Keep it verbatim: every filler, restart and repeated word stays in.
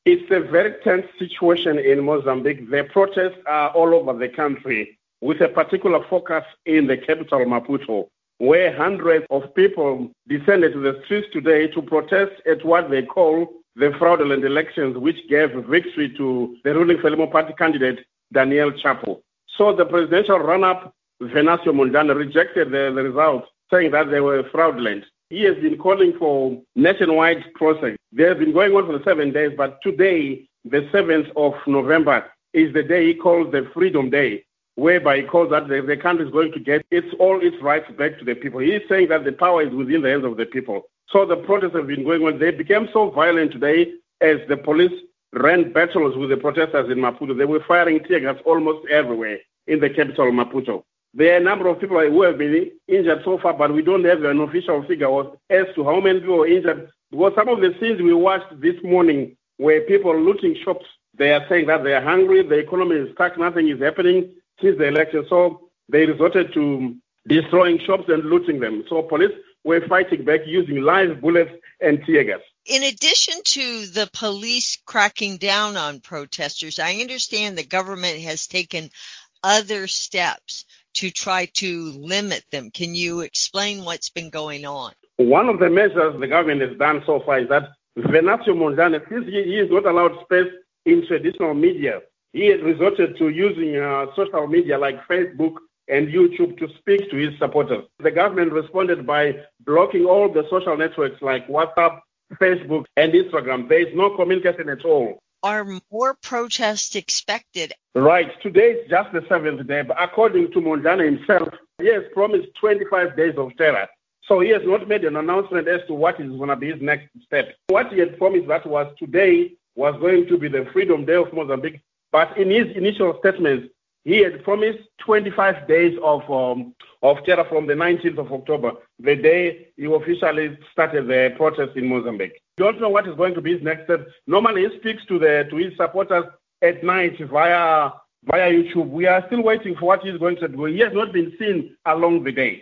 It's a very tense situation in Mozambique. The protests are all over the country, with a particular focus in the capital, Maputo, where hundreds of people descended to the streets today to protest at what they call the fraudulent elections, which gave victory to the ruling Frelimo Party candidate, Daniel Chapo. So the presidential run-up, Venancio Mondlane, rejected the, the results, saying that they were fraudulent. He has been calling for nationwide process. They have been going on for seven days, but today, the seventh of November, is the day he calls the Freedom Day, whereby he calls that the, the country is going to get its all its rights back to the people. He is saying that the power is within the hands of the people. So the protests have been going on. They became so violent today as the police ran battles with the protesters in Maputo. They were firing tear gas almost everywhere in the capital, Maputo. There are a number of people who have been injured so far, but we don't have an official figure as to how many people were injured. Because some of the scenes we watched this morning were people looting shops. They are saying that they are hungry, the economy is stuck, nothing is happening since the election. So they resorted to destroying shops and looting them. So police were fighting back using live bullets and tear gas. In addition to the police cracking down on protesters, I understand the government has taken other steps to try to limit them. Can you explain what's been going on? One of the measures the government has done so far is that Venancio Mondlane, since he, he is not allowed space in traditional media, he has resorted to using uh, social media like Facebook and YouTube to speak to his supporters. The government responded by blocking all the social networks like WhatsApp, Facebook, and Instagram. There is no communication at all. Are more protests expected? Right. Today is just the seventh day, but according to Mondlane himself, he has promised twenty-five days of terror. So he has not made an announcement as to what is going to be his next step. What he had promised that was today was going to be the Freedom Day of Mozambique. But in his initial statements, he had promised twenty-five days of um, of terror from the nineteenth of October, the day he officially started the protest in Mozambique. We don't know what is going to be his next step. Normally, he speaks to the to his supporters at night via via YouTube. We are still waiting for what he's going to do. He has not been seen along the day.